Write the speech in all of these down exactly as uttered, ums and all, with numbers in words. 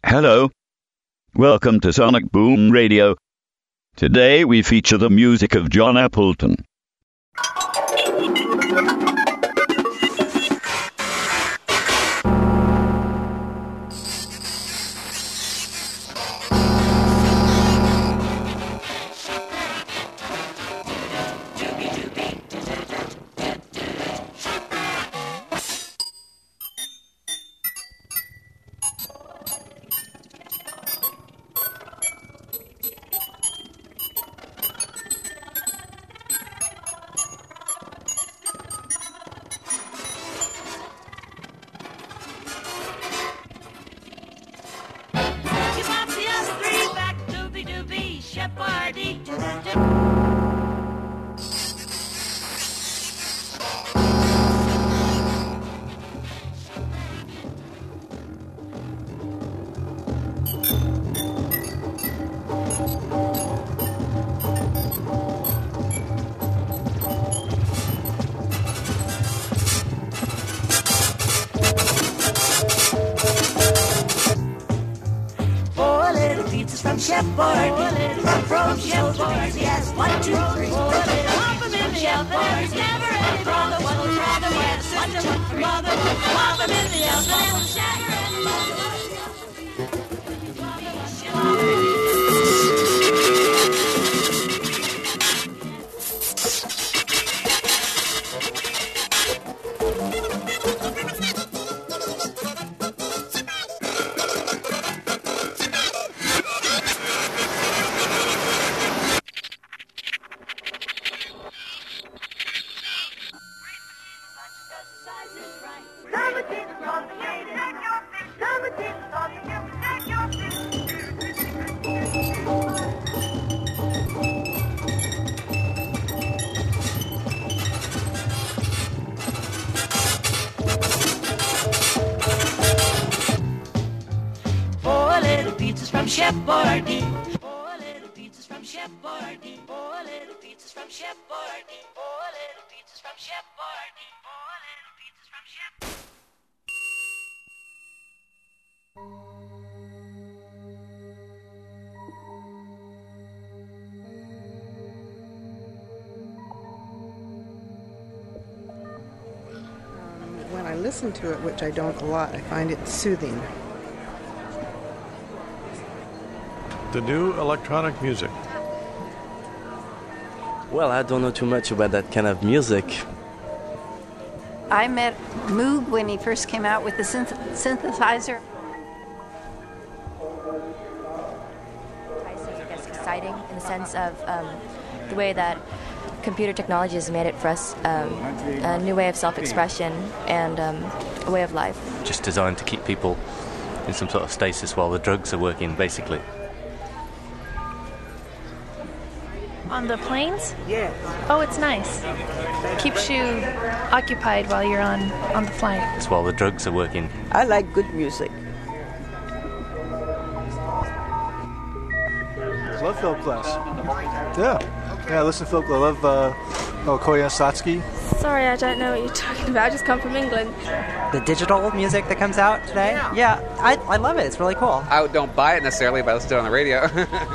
Hello. Welcome to Sonic Boom Radio. Today we feature the music of John Appleton. From Shepherd, from Shepherd, yes, one, two, three, four, pop them in the oven, there's never any brother, one will brother, one sister, one mother, pop them in the oven, and shatter and mother. From Shepherd, four little pizzas from Shepherd, four little pizzas from Shepherd, four little pizzas from Shepherd, four little pizzas from Shepherd. Um, when I listen to it, which I don't a lot, I find it soothing. The new electronic music. Well, I don't know too much about that kind of music. I met Moog when he first came out with the synth- synthesizer. I guess exciting in the sense of um, the way that computer technology has made it for us um, a new way of self-expression and um, a way of life. Just designed to keep people in some sort of stasis while the drugs are working, basically. On the planes? Yeah. Oh, it's nice. Keeps you occupied while you're on, on the flight. It's while the drugs are working. I like good music. Love film class. Yeah. Yeah, I listen to film. I love uh, oh, Koya Satsuki. Sorry, I don't know what you're talking about. I just come from England. The digital music that comes out today? Yeah, yeah I, I love it. It's really cool. I don't buy it necessarily, but I listen to it on the radio.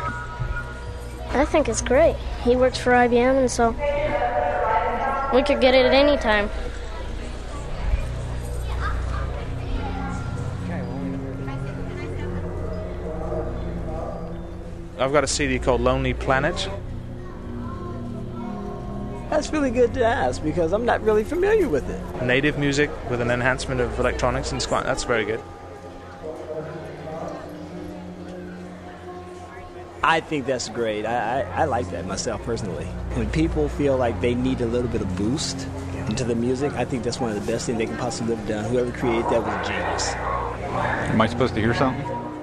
I think it's great. He works for I B M, and so we could get it at any time. I've got a C D called Lonely Planet. That's really good to ask because I'm not really familiar with it. Native music with an enhancement of electronics and squat. That's very good. I think that's great. I, I, I like that myself personally. When people feel like they need a little bit of boost into the music, I think that's one of the best things they can possibly have done. Whoever created that was a genius. Am I supposed to hear something?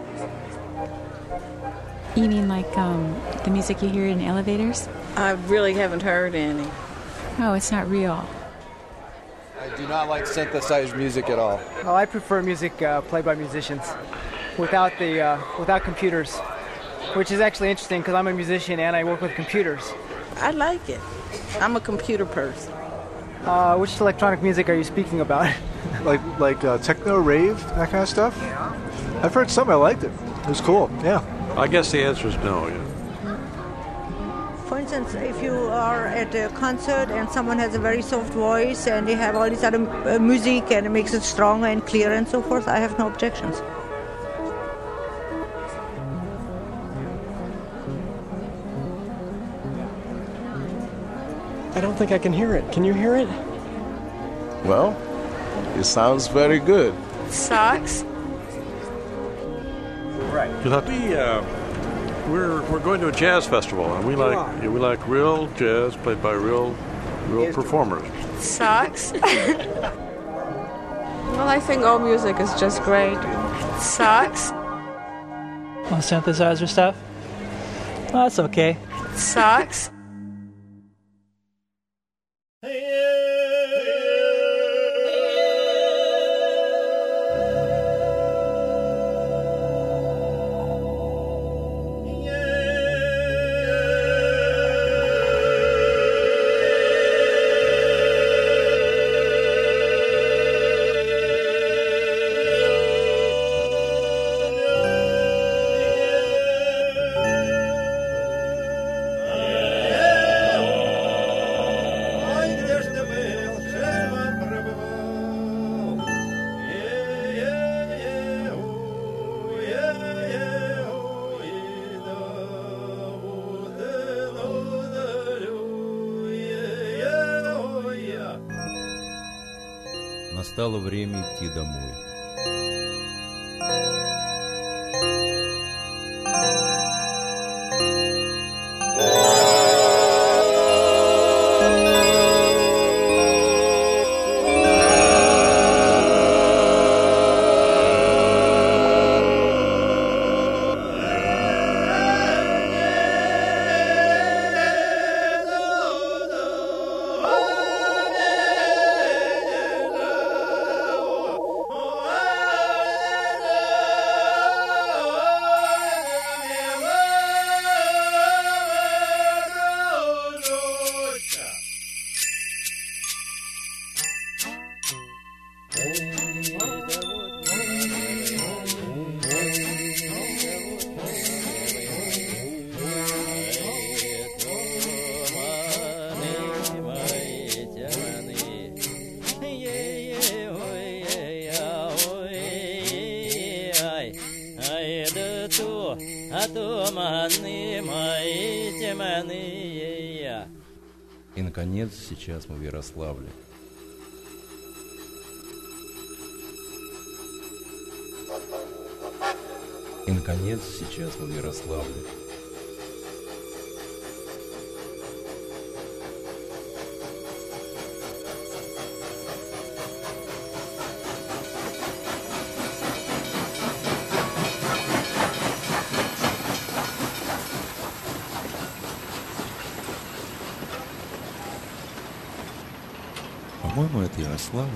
You mean like um, the music you hear in elevators? I really haven't heard any. Oh, it's not real. I do not like synthesized music at all. Oh, I prefer music uh, played by musicians without the uh, without computers. Which is actually interesting because I'm a musician and I work with computers. I like it. I'm a computer person. Uh, which electronic music are you speaking about? like like uh, techno, rave, that kind of stuff? I've heard some. I liked it. It was cool. Yeah. I guess the answer is no. Yeah. For instance, if you are at a concert and someone has a very soft voice and they have all this other uh, music and it makes it stronger and clearer and so forth, I have no objections. I don't think I can hear it. Can you hear it? Well, it sounds very good. Sucks. Right. We uh, we're we're going to a jazz festival, and we like yeah, we like real jazz played by real real performers. Sucks. Well, I think all music is just great. Sucks. Well, synthesizer stuff? Well, that's okay. Sucks. Настало время идти домой. И, наконец, сейчас мы в Ярославле. И, наконец, сейчас мы в Ярославле. По-моему, это Ярославль.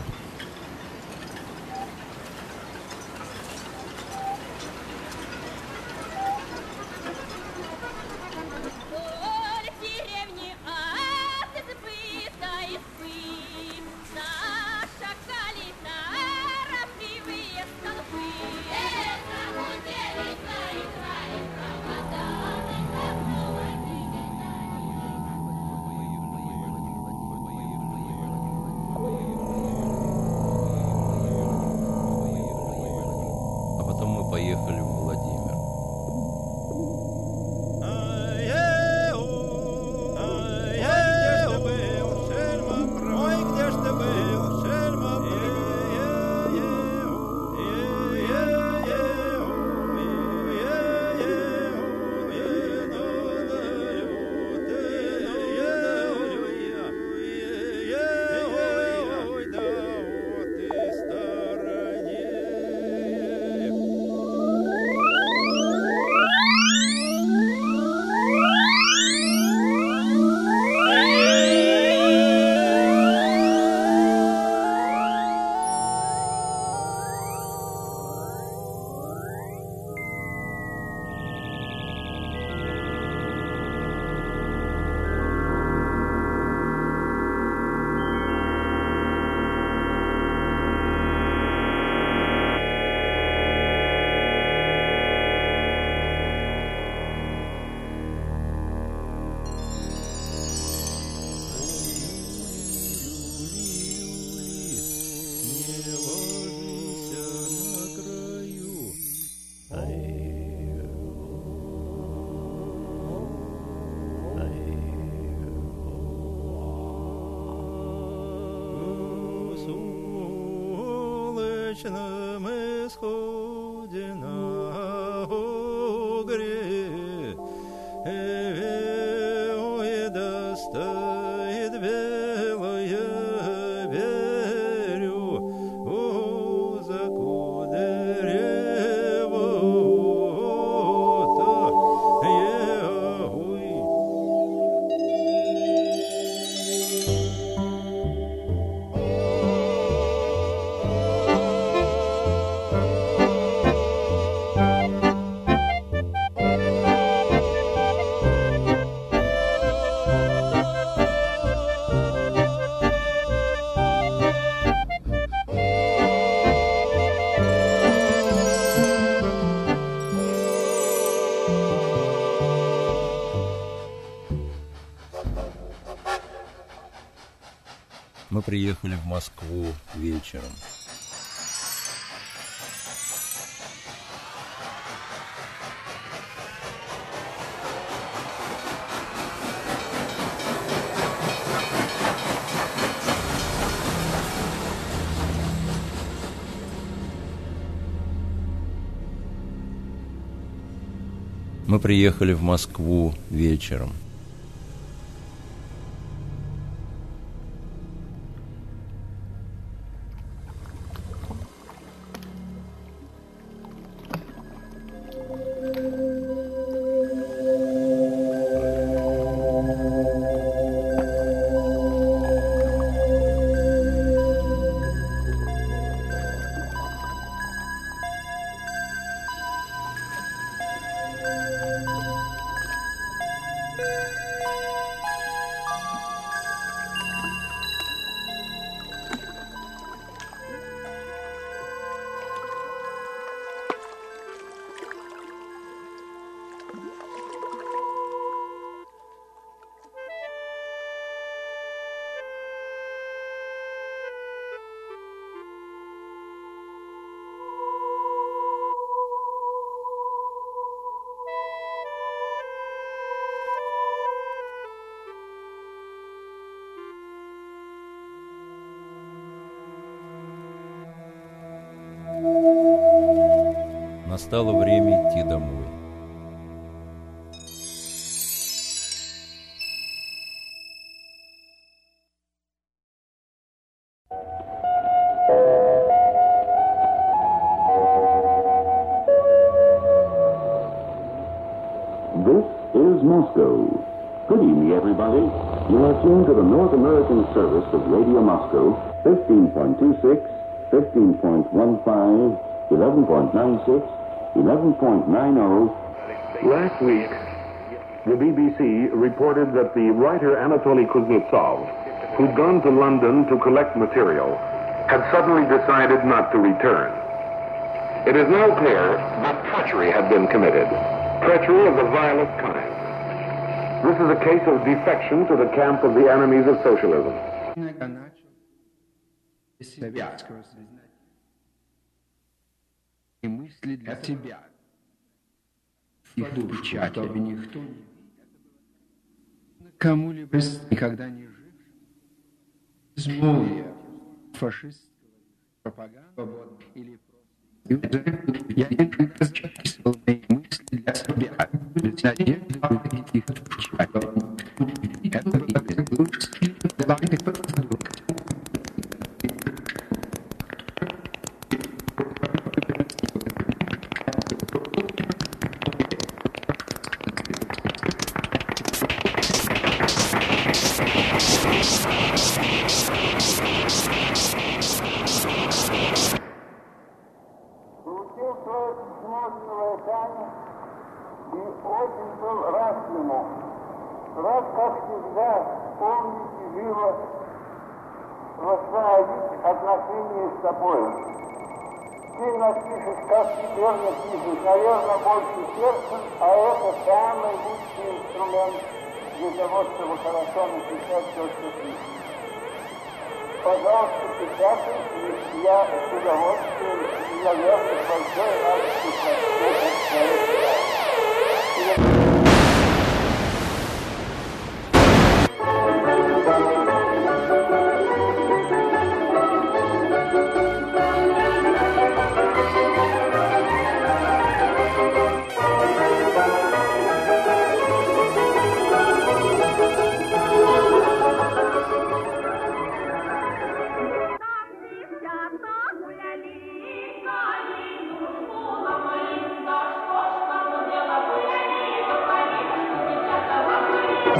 вечном исходе на огре, веое достает белое верю, о, закудерево, Мы приехали в Москву вечером. Мы приехали в Москву вечером. Настало время идти домой. This is Moscow. Good evening, everybody. You are tuned to the North American service of Radio Moscow, fifteen point two six, fifteen point fifteen, eleven point nine six, eleven point nine zero. Last week, the B B C reported that the writer Anatoly Kuznetsov, who'd gone to London to collect material, had suddenly decided not to return. It is now clear that treachery had been committed, treachery of the vilest kind. This is a case of defection to the camp of the enemies of socialism. И мысли для себя. Их печатями никто не... Кому-либо никогда не жив. Безмолвие фашистского пропаганды или просто... Я несколько записывал мои мысли для себя. Без надежды увидеть их печатями. Это как лучший главный поступок. Раз, как всегда, помнить и живо восстановить отношения с тобой. Ты напишешь, как теперь напишешь, наверное, больше сердцем, а это самый лучший инструмент для того, чтобы хорошо написать то, что пишешь. Пожалуйста, печатай, и я с удовольствием, наверное, с большой радостью прочту это.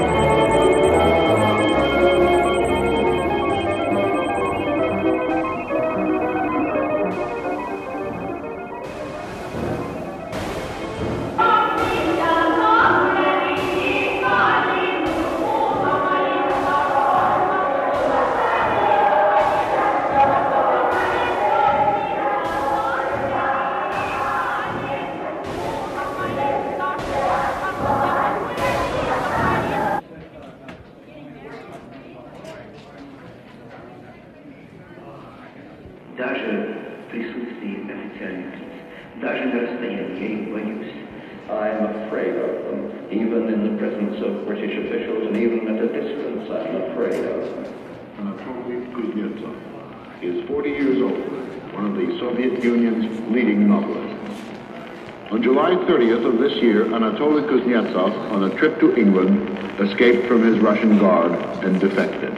Даже в присутствии официальных лиц, даже на расстоянии я их боюсь. I'm afraid of them. Even in the presence of British officials and even at a distance, I'm afraid of them. Anatoly Kuznetsov is forty years old, one of the Soviet Union's leading novelists. On July thirtieth of this year, Anatoly Kuznetsov, on a trip to England, escaped from his Russian guard and defected.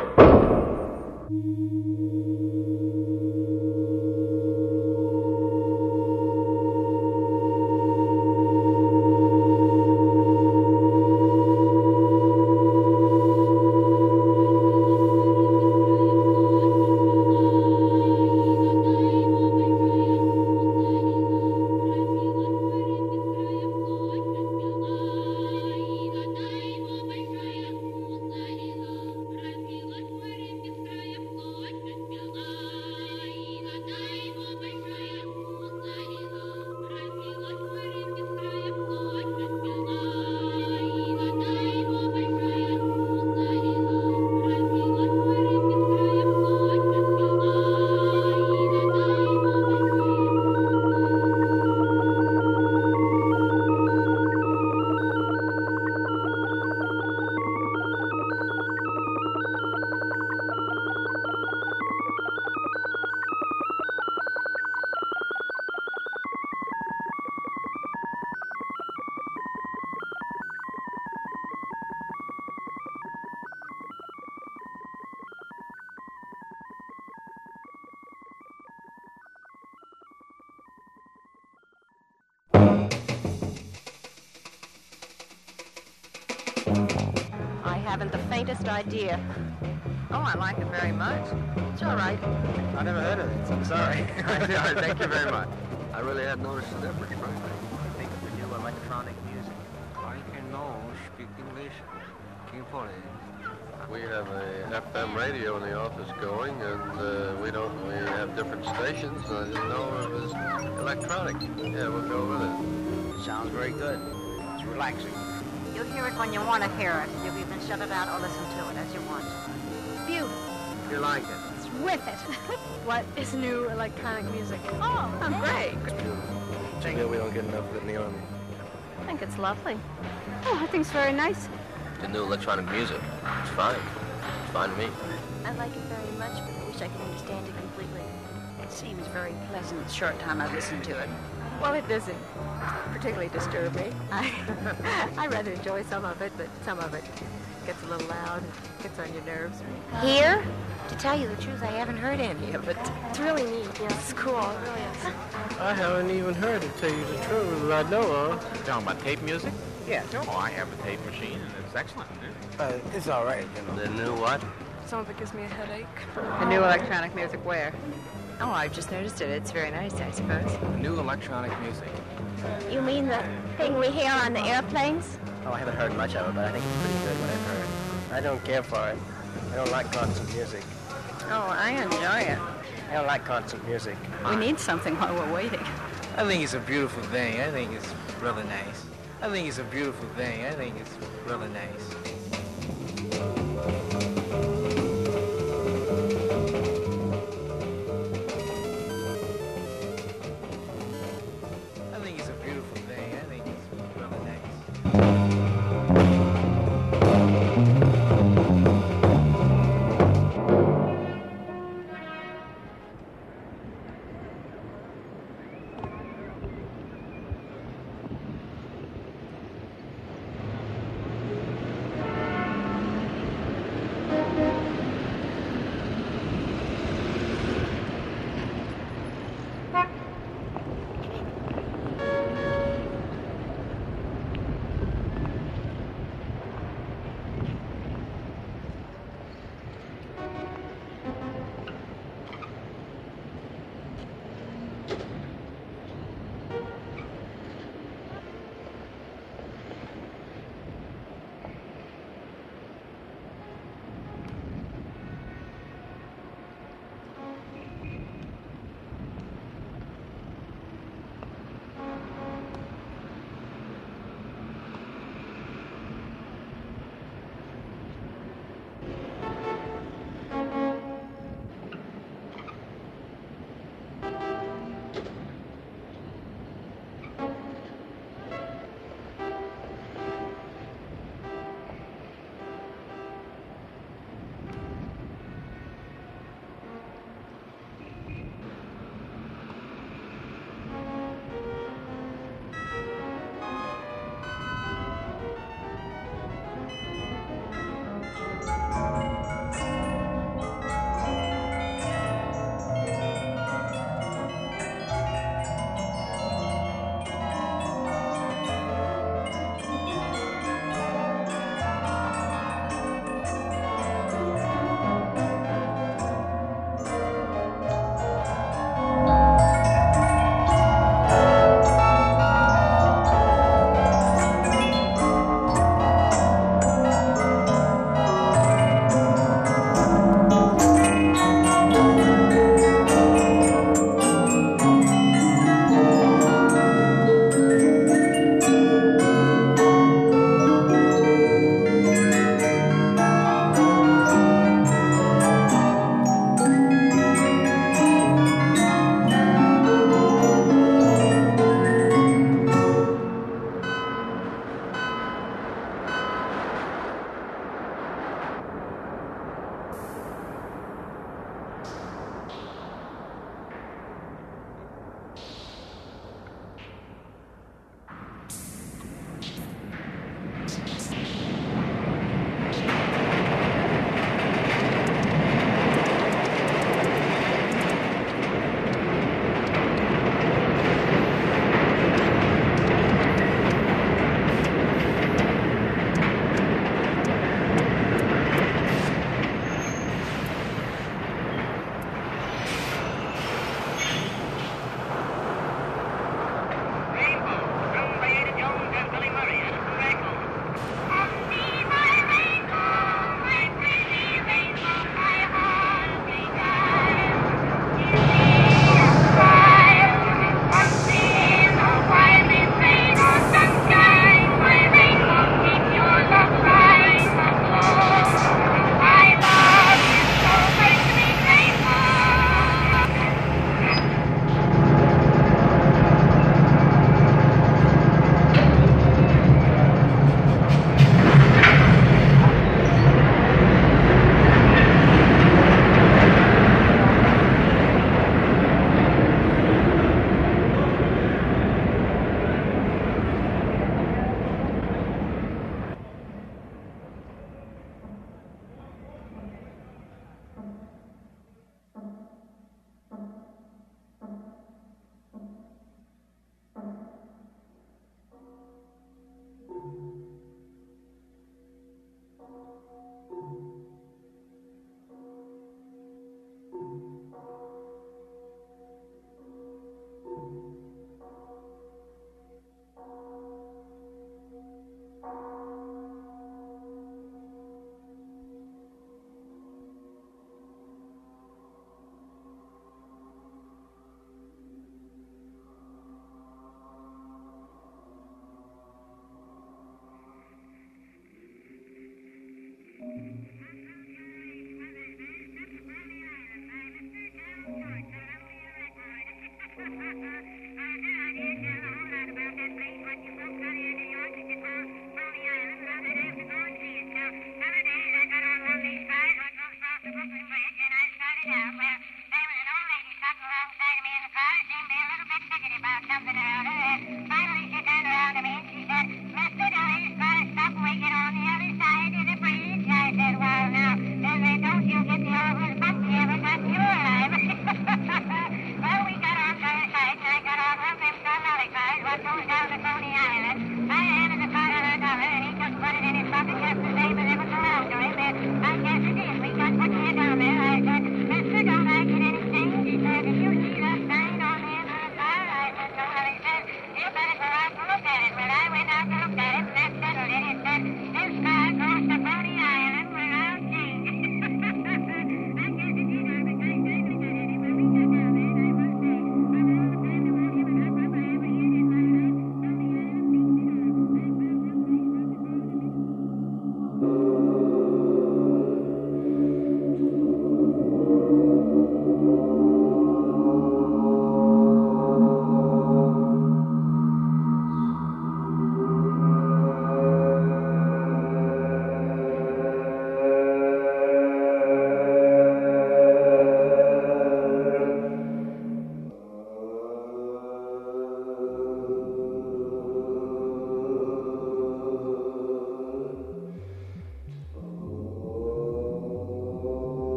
I haven't the faintest idea. Oh, I like it very much. It's all right. I never heard of it, so I'm sorry. Thank you very much. I really hadn't noticed the difference, frankly. I think of the new electronic music. I can know speak English. We have a F M radio in the office going, and uh, we don't. We have different stations. I didn't know it was electronic. Yeah, we'll go with it. Sounds very good. It's relaxing. You'll hear it when you want to hear it. You'll even shut it out or listen to it as you want. Beautiful. You like it? It's with it. What is new electronic music? Oh, oh great. It's beautiful. Too bad we don't get enough of it in the Army. I think it's lovely. Oh, I think it's very nice. The new electronic music. It's fine. It's fine to me. I like it very much, but I wish I could understand it completely. It seems very pleasant the short time I've listened to it. Well, it doesn't particularly disturb me. I, I rather enjoy some of it, but some of it gets a little loud and gets on your nerves. Here? To tell you the truth, I haven't heard any of it. It's really neat. Yeah, it's cool. It really is. I haven't even heard it, tell you the truth, I know of. You're talking about tape music? Yeah. Oh, I have a tape machine, and it's excellent. Uh, it's all right, you know. The new what? Some of it gives me a headache. The new electronic music where? Oh, I've just noticed it. It's very nice, I suppose. The new electronic music. You mean the thing we hear on the airplanes? Oh, I haven't heard much of it, but I think it's pretty good what I've heard. I don't care for it. I don't like concert music. Oh, I enjoy it. I don't like concert music. We need something while we're waiting. I think it's a beautiful thing. I think it's really nice. I think it's a beautiful thing. I think it's really nice. I think it's a beautiful thing. I think it's really nice.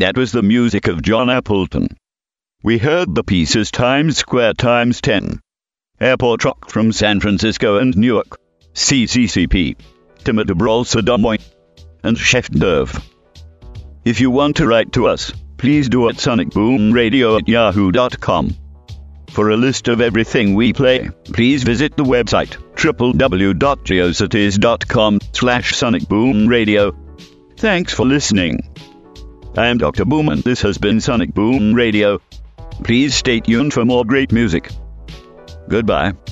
That was the music of John Appleton. We heard the pieces Times Square times ten, Airport Rock from San Francisco and Newark, C C C P, Timur Sodomoy, and Chef d'oeuvre. If you want to write to us, please do at sonicboomradio at yahoo dot com. For a list of everything we play, please visit the website w w w dot geocities dot com slash sonicboomradio. Thanks for listening. I am Doctor Boom and this has been Sonic Boom Radio. Please stay tuned for more great music. Goodbye.